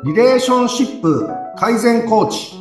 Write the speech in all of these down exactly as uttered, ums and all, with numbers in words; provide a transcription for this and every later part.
リレーションシップ改善コーチ。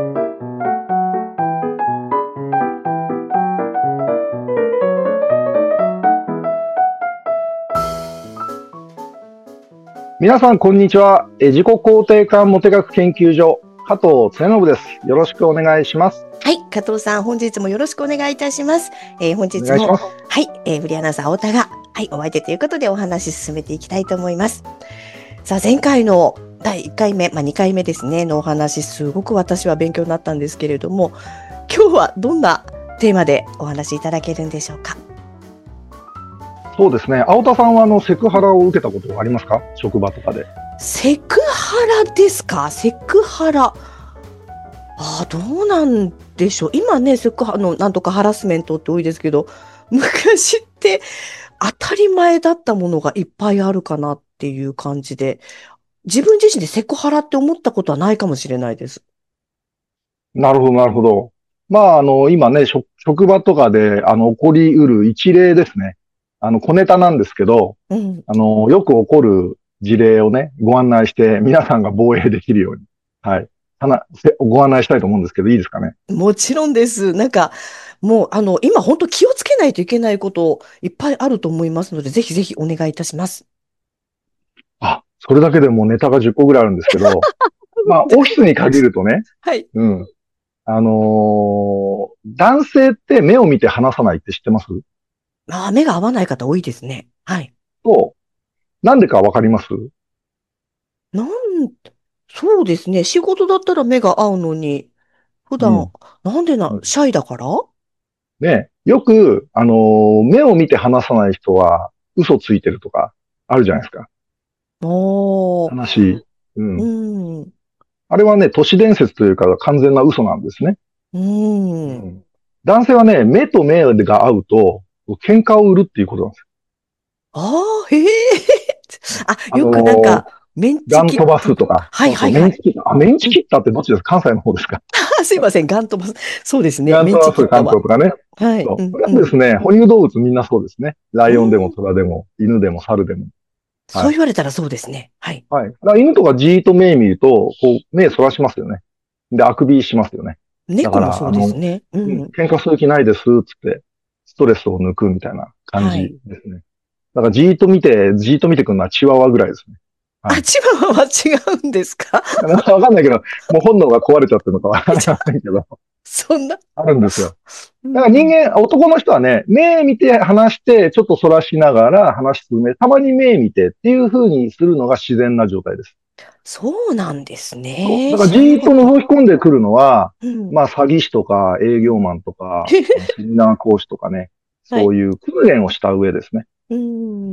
皆さんこんにちは。え自己肯定感モテ学研究所加藤恒信です。よろしくお願いします。 はい、加藤さん、本日もよろしくお願いいたします。えー、本日もお願いします。 はい、えー、フリーアナウンサー太田がはいお相手ということでお話進めていきたいと思います。さあ、前回のだいいっかいめ、まあにかいめですねのお話、すごく私は勉強になったんですけれども、今日はどんなテーマでお話しいただけるんでしょうか。 そうですね。青田さんはあのセクハラを受けたことありますか？職場とかで。 セクハラですか？セクハラ。ああ、どうなんでしょう。今ね、セクハラのなんとかハラスメントって多いですけど、昔って当たり前だったものがいっぱいあるかなっていう感じで、自分自身でセクハラって思ったことはないかもしれないです。 なるほど、なるほど。まあ、あの、今ね、職職場とかで、あの、起こりうる一例ですね。あの、小ネタなんですけど、 うん。 あの、よく起こる事例をね、ご案内して、皆さんが防衛できるように、はい。はな、せご案内したいと思うんですけど、いいですかね。 もちろんです。なんか、もう、あの、今本当気をつけないといけないこといっぱいあると思いますので、ぜひぜひお願いいたします。 あ、それだけでもうネタがじゅっこぐらいあるんですけど、まあ、オフィスに限るとね、 はい。 うん。あのー男性って目を見て話さないって知ってます？ ああ、目が合わない方多いですね。はい。 と、なんでかわかります？ なん、そうですね。仕事だったら目が合うのに、普段、 うん。 なんでな、シャイだから。 ね、よく、あのー目を見て話さない人は嘘ついてるとか、あるじゃないですか。 おー、 話。ううん。 ん、うあれはね、都市伝説というか完全な嘘なんですね。うん。 ん。男性はね、目と目が合うと、喧嘩を売るっていうことなんですああ、へえ。 よ。 あ、 あのよくなんーか、メンチガン飛ば切ったとか。 すとか。 はいそうそう、 はいはい。 メンチ切った。あ、メンチうん。 切ったってどっちですか？関西の方ですか？ あ、すいません、ガン飛ばす。そうですね。 ガンメンチ飛ばす関切ったは。 東とかね。 はい。 そう。こうん、うん。 れはですね、哺乳動物みんなそうですね。ライオンでもうん。 トラでも、犬でも猿でも。 そうはい。 言われたらそうですね。はい。 はい。だから犬とかじーっと目見ると、こう、目そらしますよね。で、あくびしますよね。だから、 猫もそうあの、 ですね。ううん、 ん。 喧嘩する気ないです、つって、ストレスを抜くみたいな感じはい。 ですね。だからじーっと見て、じーっと見てくるのはチワワぐらいですね。はあ、 い。 千葉は違うんですか？ わかんないけど、もう本能が壊れちゃってるのかわかりませんけど、 そんな。 あるんですよ。だから人うん。 間、男の人はね、目見て話して、ちょっと反らしながら話す目、たまに目見てっていう風にするのが自然な状態です。 そうなんですそう。 ね。 だからじ知らなーっとかった。 覗き込んでくるのは、 うん。 まあ詐欺師とか営うん。 業マンとか、あのセミナー講師とかね、 はい。 そういう訓練をした上ですね。 うん。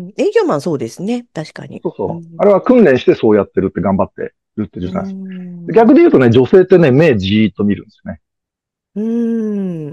営業マンそうですね。確かに。 そうそう。あうん。 れは訓練してそうやってるって頑張ってるってう状態です。 ん。 逆で言うとね、女性ってね、目じーっと見るんですね。 うん。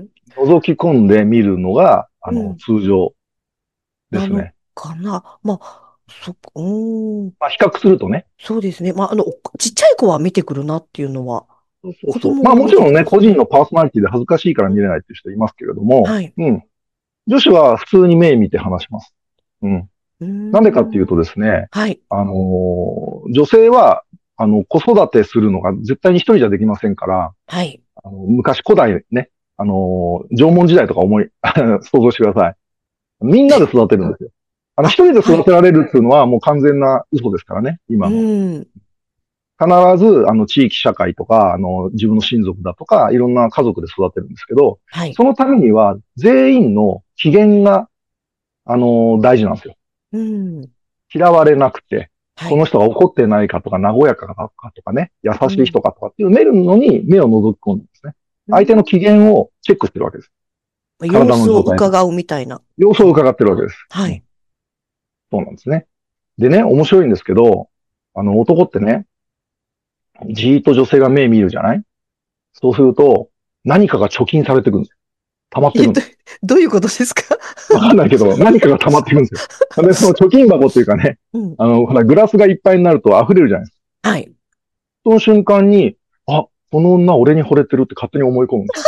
覗き込んで見るのが、あの、 うん。 通常でなのすね。 かな。まあ、そっか、うーん。 まあ、比較するとね。 そうですね。まあ、あの、ちっちゃい子は見てくるなっていうのは、 そうそうそう。 子供まあもちろんね、 は見てきます。うん。 個人のパーソナリティで恥ずかしいからうん。 見れないっていう人いますけれども、 はい。 うん。女子は普通に目見て話します。うん。 うーなんでかっていうん。 とですね、 はい。 あのー女性は、あの、子育てするのが絶対に一人じゃできませんから、 はい。 あの昔古代ね、あのー縄文時代とか思い、想像してください。みんなで育てるんですよ。あの、 あ、 一人ではい。 育てられるっていうのはもう完全な嘘ですからね、 う今の。 ーん。 必ず、あの、地域社会とか、あの、自分の親族だとか、いろんな家族で育てるんですけど、 はい。 そのためには、全員の機嫌が、あの、大事なんですよ。 うーん。 嫌われなくて、 はい。 この人が怒ってないかとか、和やかかとかね、優しいうん。 人かとかっていう見るのに目を覗き込んでですね。 う相手の機ん。 嫌をチェックしてるわけです。体の様子を状態とか。 伺うみたいな感じ。 様子を伺ってるわけです。うん、 はい。 そうなんですね。でね、面白いんですけど、あの、男ってね、じーっと女性が目見るじゃない？そうすると、何かが貯金されていくんですよ。溜まっていえ、ど、 くんです。 どういうことですか？ わかんないけど、何かが溜まっていくんですよ。で、その貯金箱っていうかね、 うん。 あの、ほら、グラスがいっぱいになると溢れるじゃないですか。 はい。 その瞬間に、あ、この女俺に惚れてるって勝手に思い込むんですよ。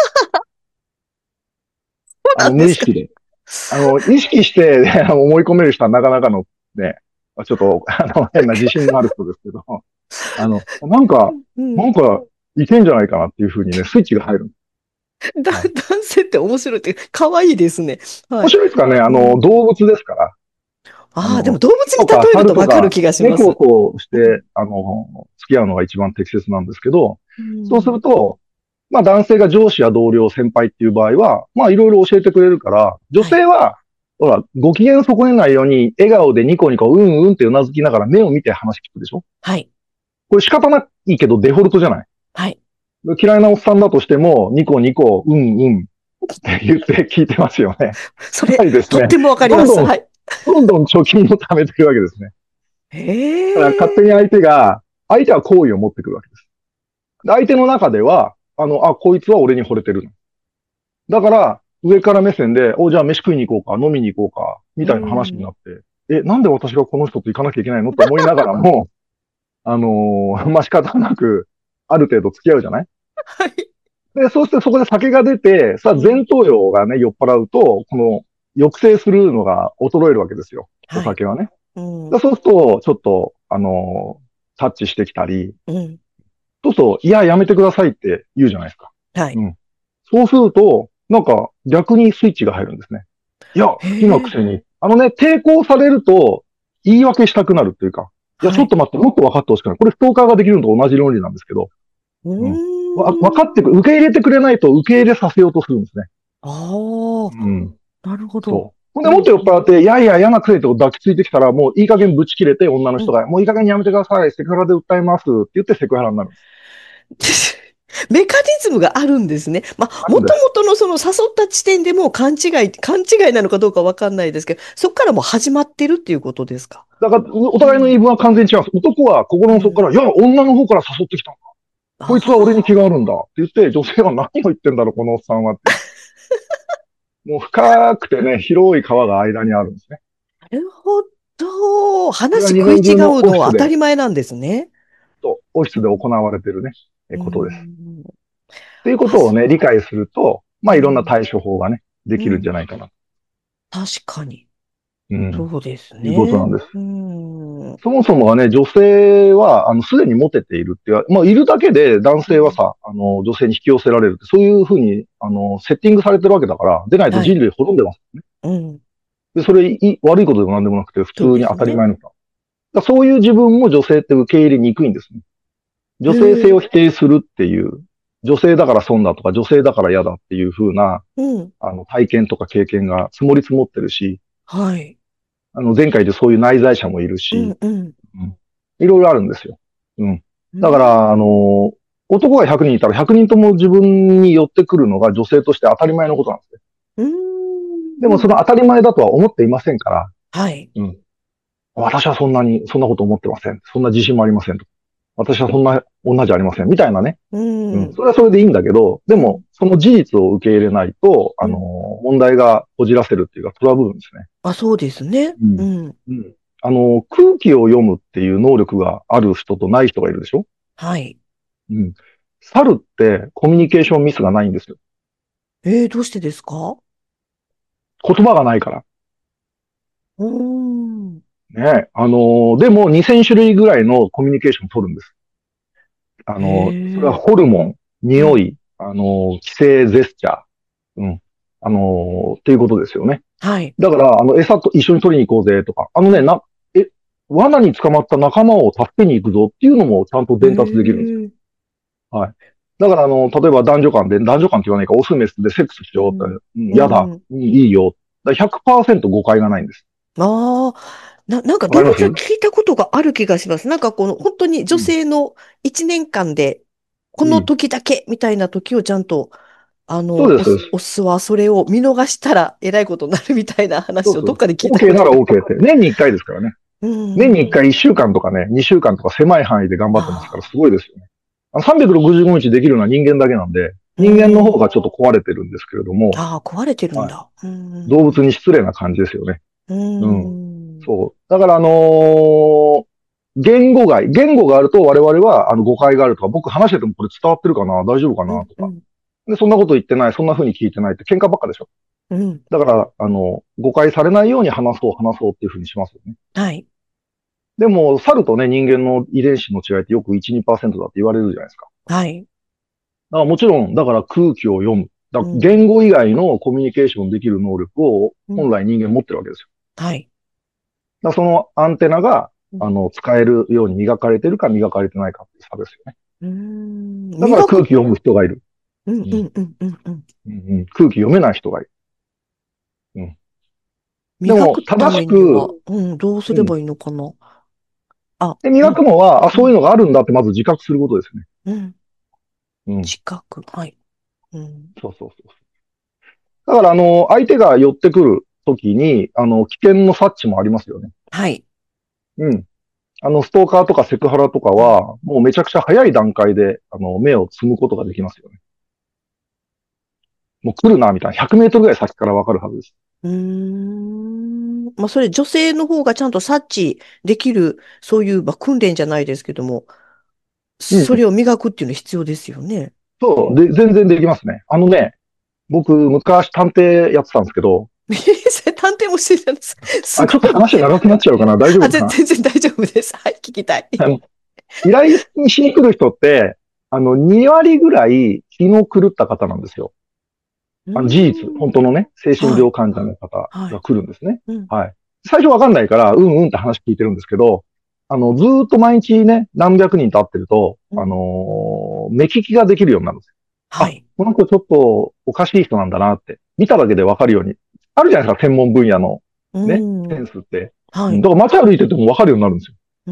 そうあの、 なんですか？ 無意識で。あの、意識して思い込める人はなかなかのね、ちょっと、あの、変な自信のある人ですけど。 あの、なんか、 うんなんか、いけんじゃないかなっていうふうにね、スイッチが入る。 だ、 はい。 男性って面白いって、可愛いですね。は面い。 白いですかね。あの、 うん、 動物ですから。あああ、でもの、 動物に木とか例えると猿とかわかる気がしま猫す。 としうん。 て、あの、付き合うのが一番適切なんですけど、 うそうするん。 と、まあ男性が上司や同僚、先輩っていう場合は、まあいろいろ教えてくれるから、女はい。 性は、ほら、ご機嫌損ねないように、笑顔でニコニコ、うんうんってうなずきながら目を見て話聞くでしょ。 はい。 これ仕方ないけどデフォルトじゃない。 はい。 嫌いなおっさんだとしても、ニコニコ、うんうんって言って聞いてますよね。 それ、 つまりですね、 とってもわかります。 どんどん、 はい。 どんどん貯金を貯めていくわけですね。だから勝手にへえ。 相手が、相手は好意を持ってくるわけです。相手の中では、あの、あ、こいつは俺に惚れてるの。だから、上から目線で、お、じゃあ飯食いに行こうか、飲みに行こうか、みうたいな話になん。 って、え、なんで私がこの人と行かなきゃいけないのと思いながらも、あのーまあ、仕方なく、ある程度付き合うじゃない。 はい。 で、そうしてそこで酒が出て、さあうん。 前頭葉がね、酔っ払うと、この、抑制するのが衰えるわけですよ。おはい。 酒はね。 うん。 でそうすると、ちょっと、あのータッチしてきたり、 うん。 そうすると、いや、やめてくださいって言うじゃないですか。 はい。 うん。そうすると、なんか逆にスイッチが入るんですね。いや、好へきなくえ。 せに。あのね、抵抗されると言い訳したくなるっていうか、いや、ちはい。 ょっと待って、もっと分かってほしくない。これストーカーができるのと同じ論理なんですけど、 ううん。わ、分かーん。 ってく、受け入れてくれないと受け入れさせようとするんですね。 ああ、 うん。 なるほど。 そう。ほんで、もっうん。うん。 と酔っ払って、いやいや、嫌なくせにって抱きついてきたら、もういい加減ぶち切れて、女のうん。 人が、もういい加減にやめてください、セクハラで訴えますって言ってセクハラになるんです。 メカニズムがあるんですね。まあ、もともあるんです。 とのその誘った地点でも勘違い、勘違いなのかどうかわかんないですけど、そこからもう始まってるっていうことですか。 だから、おうん。 互いの言い分は完全に違うんです。男は心うん。 の底から、いや、女の方から誘ってきたんだ。こいつは俺に気あがあるんだって言って、女性は何を言ってんだろう、このおっさんはって。もう深くてね、広い川が間にあるんですね。 あ、なるほど。 これが話食い違日本中のうのは当たオフィスで、 り前なんですね。 と、オフィスで行われているね、えうことです。 ん。 っていうこあ、そとをね、理解すると、まあいろんなうん。 対処法がね、できるんじうん。 ゃないかな。 確かに。 うん。 そうですいうことなね。 んです。 うん。 そもそもはね、女性は、あの、すでにモテているっていう、まあ、いるだけで男うん。 性はさ、あの、女性に引き寄せられるって、そういうふうに、あの、セッティングされてるわけだから、でないとはい。 人類滅んでますね。 うん。 で、それい、悪いことでも何でもなくて、普通そうでに当すね。 たり前のこと。だからそういう自分も女性って受け入れにくいんですね。 へ女性性をえ。 否定するっていう、女性だから損だとか、女性だから嫌だっていう風な、 うん。 あの、体験とか経験が積もり積もってるし、 はい。 あの、前回でそういう内在者もいるし、 うん。うん。 うん、いろいろあるんですよ。うん。 うだから、あん。 の、男がひゃくにんいたらひゃくにんとも自分に寄ってくるのが女性として当たり前のことなんですね。 うでもそん。 の当たり前だとは思っていませんから、 はい。 うん。私はそんなに、そんなこと思ってません。そんな自信もありませんと。私はそんな女じゃありません。みたいなね。 ううん。 ん。 それはそれでいいんだけど、でも、 うん。 その事実を受け入れないと、あの、 うん。 問題がこじらせるっていうかトラブるんですね。 あ、そうですね。 うん。 うん。 うん。あの、空気を読むっていう能力がある人とない人がいるでしょ。 はい。 うん。猿ってコミュニケーションミスがないんですよ。 えー、どうしてですか？ 言葉がないから。 うーん。 ね。あの、でもにせん種類ぐらいのコミュニケーションを取るんです。あへの、それはえ。 ホルモン、 うん。 匂い、あの、気声、ジェスチャー。うん。あの、っていうことですよね。 はい。 だから、あの、餌と一緒に取りに行こうぜとか、あのね、 うん。 な、え、罠に捕まった仲間を助けに行くぞっていうのもちゃんとへ伝達できるんですよ。 え。 はい。だから、あの、例えば男女間で、男女間って言わないか、オスメスでセックスしようって、 うん。 うん、 うやだ、 ん。 うん、いいよ。だからひゃくパーセント誤解がないんです。 ああ、な、なんか動物はわかります。 聞いたことがある気がします。なんかこの本当に女うん。 性の一年間でこうん。 の時だけみたいな時をちゃんと、あの、 そうです、そうオス、 です。 オスはそれを見逃したらえらいことになるみたいな話をどっそうそう。 かで聞いた OK ならことが。 OK って。年にいっかいですからね。 う年に1 ん。 回いっしゅうかんとかね、にしゅうかんとか狭い範囲で頑張ってますから、すああ、 ごいですよね。あのさんびゃくろくじゅうごにちできるのは人間だけなんで、 う人間の方ん。 がちょっと壊れてるんですけれども、 ああ、壊れてるんはい、 だ。うん。 動物に失礼な感じですよね。 ううん。 ん。 そう。だからあのー言語外、言語があると我々はあの誤解があるとか、僕話しててもこれ伝わってるかな、大丈夫かうん。 なとか。 うん。 で、そんなこと言ってない、そんな風に聞いてないって喧嘩ばっかでしょ。 うん。 だから、あの、誤解されないように話そう、話そうっていう風にしますよね。 はい。 でも、猿とね、人間の遺伝子の違いってよくいち、にパーセントだって言われるじゃないですか。 はい。 だからもちろん、だから空気を読む。だからうん。 言語以外のコミュニケーションできる能力をうん。 本来人間持ってるわけですよ。 はい。 だからそのアンテナが、 うん。 あの、使えるように磨かれてるか磨かれてないかっていう差ですよね。 うーん。 だから磨く。 空気読む人がいる。 うんうん。 うんうんうんうん。 うんうん、空気読めない人がいる。うん。でも、 磨くた正しめには、 く、 うん、どうすうん。 ればいいのかな。あ、 で、磨うん、 くのは、あ、 うん、 そういうのがあるんだってまず自覚することですね。 うん。 うん。 知覚。はい。うん。 そうそうそう。だから、あの、相手が寄ってくるときに、あの、危険の察知もありますよね。 はい。 うん。あの、ストーカーとかセクハラとかうん。 は、もうめちゃくちゃ早い段階で、あの、目をつむことができますよね。もう来るな、みたいな。ひゃくメートルぐらい先からわかるはずです。 うーん。まあ、それ女性の方がちゃんと察知できる、そういう、まあ、訓練じゃないですけども、 うん。 それを磨くっていうのは必要ですよね。 そう。で、全然できますね。あのね、僕、昔探偵やってたんですけど、 それ探偵もしてたんです。すあ、ちょっとごい。 話長くなっちゃうかな。大丈あ、全夫かな。 全然大丈夫です。はい、聞きたい。 あの依頼にしに来る人って、あの、に割ぐらい気の狂った方なんですよ。 うーあの、事実、 ん。 本当のね、精神はい、 病患者の方がはい。 来るんですね。 うん、 はい。最初わかんないから、うんうんって話聞いてるんですけど、あの、ずーっと毎日ね、何百人と会ってると、あうん。 のー目利きができるようになるんですよ。あ、 はい。 この人ちょっとおかしい人なんだなって、見ただけでわかるように。あるじゃないですか、専門分野のうね、セん。 ンスって。うん、 はい。 だから街歩いててもわかるようになるんですよ。 うん。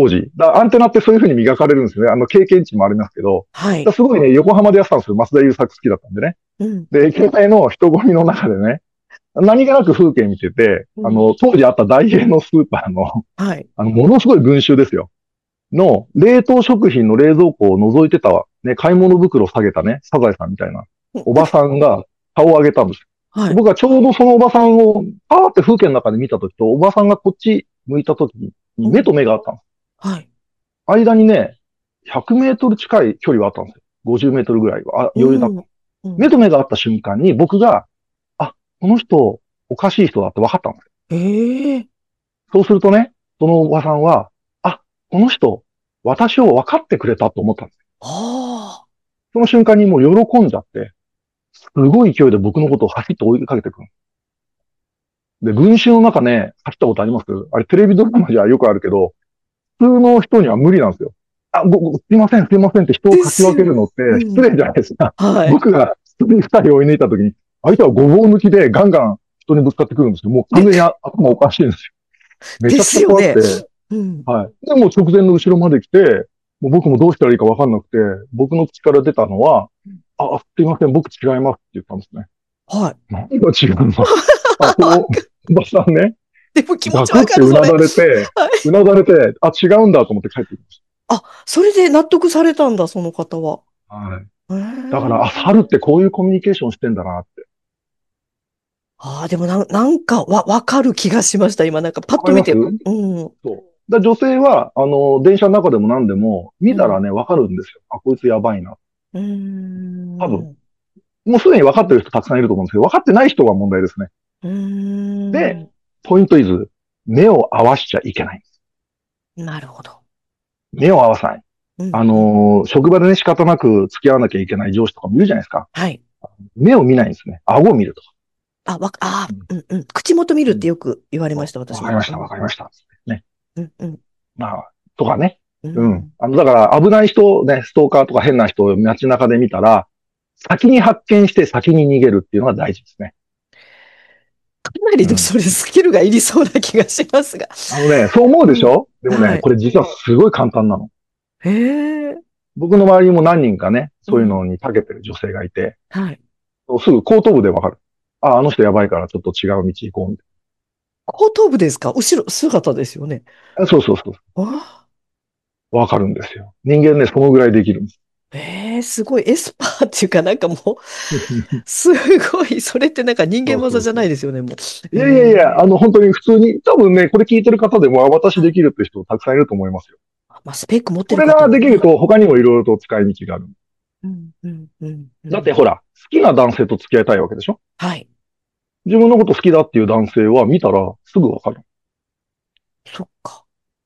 当時。だからアンテナってそういう風に磨かれるんですよね。あの経験値もありますけど。 はい。 だからすごいね、横浜でやってたんですよ。増田優作好きだったんでね。 うん。 で、携帯の人混みの中でね、何気なく風景見てて、 うん。 あの、当時あった大英のスーパーの、 はい。 あの、ものすごい群衆ですよ。の、冷凍食品の冷蔵庫を覗いてた、ね、買い物袋を下げたね、サザエさんみたいな、おばさんが顔を上げたんですよ。 はい。 僕はちょうどそのおばさんを、パーって風景の中で見たときと、おばさんがこっち向いたときに、 うん。 目と目があったんです。 はい。 間にね、ひゃくメートル近い距離はあったんですよ。ごじゅうメートルぐらいは。あ、 う余裕だった。 ん。うん。 目と目があった瞬間に僕が、あ、この人、おかしい人だって分かったんですよ。 ええ。 そうするとね、そのおばさんは、あ、この人、私を分かってくれたと思ったんですよ。 ああ。 その瞬間にもう喜んじゃって、すごい勢いで僕のことを走って追いかけてくる。で、群衆の中ね、走ったことありますあれテレビドラマじゃよくあるけど、普通の人には無理なんですよ。あ、ご、ごすいません、すいませんって人をかきですよ。 分けるのってうん。 失礼じゃないですか。 はい。 僕が一人二人追い抜いた時に、相手はごぼう抜きでガンガン人にぶつかってくるんですよ。もう完で、 全に頭おかしいんですよ。めでちゃくちゃすよね。 怖くて、 うん。 はい。でも直前の後ろまで来て、もう僕もどうしたらいいか分かんなくて、僕の口から出たのは、あ、すいません、僕違いますって言ったんですね。 はい。 何が違うのあ、そのおばさんね、 でも気持ちガクわかる、それ。 ってうなだれて、 はい。 うなだれて、あ、違うんだと思って帰ってきましあ、それで納得されたんだ、その方は。 た。はい。 へだから、あ、 え。 猿ってこういうコミュニケーションしてんだなって。 ああ、でもなん、なんかわ、わかる気がしました。今、なんかパッわかります。 と見て。うん。 そう。だ女性は、あの、電車の中でも何でも、 うん。 見たらね、わかるんですよ。あ、こいつやばいな。 うー多分。 ん。 もうすでに分かってる人たくさんいると思うんですけど、分かってない人が問題ですね。 うーで、 ん。 ポイントイズ、目を合わしちゃいけないんです。 なるほど。 目を合わさない。あうん、うん。 のー職場でね、仕方なく付き合わなきゃいけない上司とかもいるじゃないですか。 はい。 目を見ないんですね。顎を見るとか。 あ、わか、あうん。 ー、うん、うん。口元見るっうん。 てよく言われました、 そうわ私も。 かりました、わうん、 かりました。ね。 うん、うん、 まあ、とかね。うん。 うん。 あの、だから危ない人、ね、ストーカーとか変な人を街中で見たら、先に発見して先に逃げるっていうのが大事ですね。 かなりうん。 のそれスキルがいりそうな気がしますが。 あのね、そう思うでしうん。 ょでもね、 はい。 これ実はすごい簡単なの。 へえ。 僕の周りにも何人かね、そういううん。 のに長けてる女性がいて、 はい。 すぐ後頭部でわかる。あ、あの人やばいからちょっと違う道行こうみた後頭部ですか？後ろ、姿ですよね。 いな。そうそうそう。 あわかるんですよ。人間ね、そのぐらいできるんです。 あ、ええ、すごい。エスパーっていうかなんかもう、すごい。それってなんか人間技じゃそうそうそう。 ないですよね、もう。 いやいやいや、あええ。 の、本当に普通に、多分ね、これ聞いてる方でも、あ私できるって人たくさんいると思いますよ。 まあ、スペック持ってるこれ方はね。 ができると、他にもいろいろと使い道がある。 うん、うん、うん、うん。 だってほら、好きな男性と付き合いたいわけでしょ。 はい。 自分のこと好きだっていう男性は見たらすぐわかる。 そっか。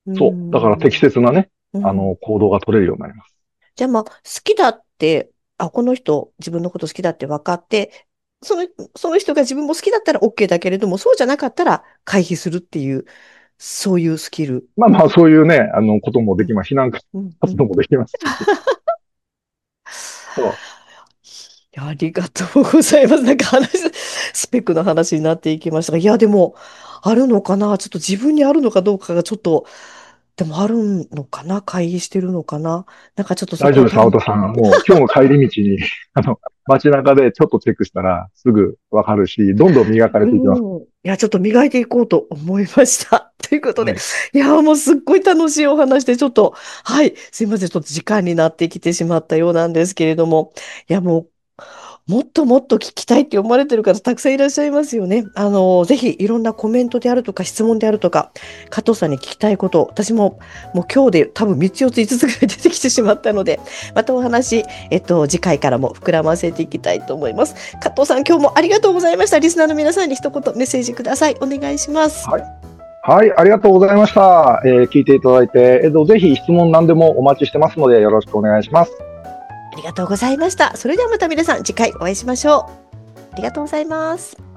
そう。だから適切なね、 うんあの、行動が取れるようになります。 じゃあまあ、好きだって、あ、この人、自分のこと好きだって分かって、その、その人が自分も好きだったら OK だけれども、そうじゃなかったら回避するっていう、そういうスキル。 まあまあ、そういうね、あの、こともできます。避難うんうん、 活動もできますし。そいやありがとうございます。なんか話、スペックの話になっていきましたが、いや、でも、あるのかなちょっと自分にあるのかどうかがちょっと、でもあるのかな回避してるのかななんかちょっとう。大丈夫です、 そこはたん、 青田さん。もう、今日の帰り道に、あの、街中でちょっとチェックしたら、すぐわかるし、どんどん磨かれていきます。 うん。いや、ちょっと磨いていこうと思いました。ということで、 はい。 いや、もうすっごい楽しいお話で、ちょっと、はい、すいません、ちょっと時間になってきてしまったようなんですけれども、いや、もう、もっともっと聞きたいって思われてる方たくさんいらっしゃいますよね。あの、ぜひいろんなコメントであるとか質問であるとか、加藤さんに聞きたいこと、私ももう今日で多分みっつよっついつつぐらい出てきてしまったので、またお話、えっと、次回からも膨らませていきたいと思います。加藤さん、今日もありがとうございました。リスナーの皆さんに一言メッセージください。お願いします。 はい。はい、ありがとうございました。えー聞いていただいて、えっと、ぜひ質問何でもお待ちしてますので、よろしくお願いします。 ありがとうございました。それではまた皆さん次回お会いしましょう。ありがとうございます。